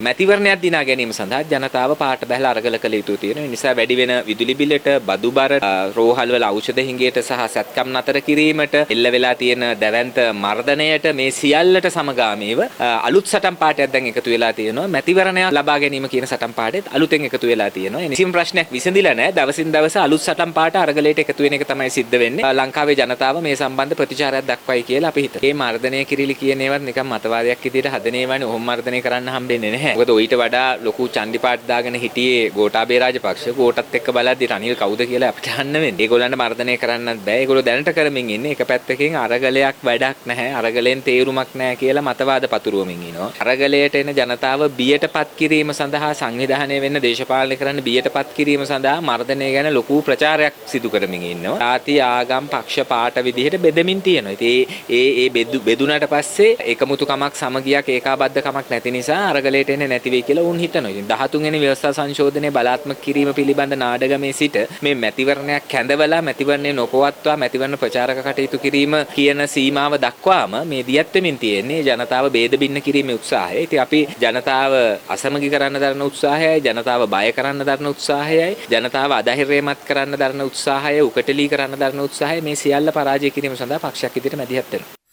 මැතිවරණයක් දිනා ගැනීම සඳහා ජනතාව පාට බැලලා අරගල කළ යුතු තියෙනවා. ඒ නිසා වැඩි වෙන විදුලි බිලට, බදු බර, රෝහල් වල ඖෂධ හිඟයට සහ සැත්කම් නතර කිරීමට, එල්ල වෙලා තියෙන දැවැන්ත මර්ධනයට මේ සියල්ලට සමගාමීව අලුත් සටන් පාඨයක් දැන් එකතු වෙලා තියෙනවා. මැතිවරණයක් ලබා ගැනීම කියන සටන් පාඨෙත් අලුතෙන් එකතු වෙලා තියෙනවා. ඒ කිසිම ප්‍රශ්නයක් විසඳිලා නැහැ. දවසින් දවස අලුත් සටන් පාඨ අරගලයට එකතු වෙන එක තමයි සිද්ධ වෙන්නේ. ලංකාවේ ජනතාව මේ සම්බන්ධ ප්‍රතිචාරයක් දක්වයි කියලා අපි හිතනවා. මේ මර්ධනය කිරිලි කියන ඒවත් නිකන් මතවාදයක් විදිහට හදන ඒවානේ. ඔහොම මර්ධනය කරන්න හම්බෙන්නේ නැහැ. මොකද ඊට වඩා ලොකු චන්ඩි පාට දාගෙන හිටියේ ගෝඨාභය රාජපක්ෂ. ගෝඨත් එක්ක බලද්දි රනිල් කවුද කියලා අපිට අහන්න වෙන්නේ. ඒගොල්ලන්ට මර්ධනය කරන්නත් බෑ. ඒගොල්ලෝ දැනට කරමින් ඉන්නේ. එක පැත්තකින් අරගලයක් වැඩක් නැහැ. අරගලෙන් තේරුමක් නැහැ කියලා මතවාද පතුරවමින් ඉනවා. අරගලයට එන ජනතාව බියටපත් කිරීම සඳහා සංවිධානය වෙන්න දේශපාලනය කරන්න බියටපත් කිරීම සඳහා මර්ධනය ගැන ලොකු ප්‍රචාරයක් සිදු කරමින් ඉන්නවා. ජාති ආගම් පක්ෂ පාට විදිහට බෙදමින් තියෙනවා. ඉතින් ඒ බෙදුනට පස්සේ එකමුතුකමක් සමගියක් ඒකාබද්ධකමක් නැති නිසා අරගලයට එන්නේ නැති වෙයි කියලා උන් හිතනවා. ඉතින් 13 වෙනි ව්‍යවස්ථා සංශෝධනයේ බලාත්මක කිරීම පිළිබඳ නාඩගමේ සිට මේ මැතිවරණයක් කැඳවලා මැතිවරණය නොපවත්වා මැතිවරණ ප්‍රචාරක කටයුතු කිරීම කියන සීමාව දක්වාම මේ දියත් වෙමින් තියෙන්නේ ජනතාව බේද බින්න කිරීමේ උත්සාහය. ඉතින් අපි ජනතාව අසමගි කරන්න දරන උත්සාහයයි, ජනතාව බය කරන්න දරන උත්සාහයයි, ජනතාව අධෛර්යමත් කරන්න දරන උත්සාහය, උකටලී කරන්න දරන උත්සාහය මේ සියල්ල පරාජය කිරීම සඳහා පක්ෂයක් විදිහට මැදිහත් වෙනවා.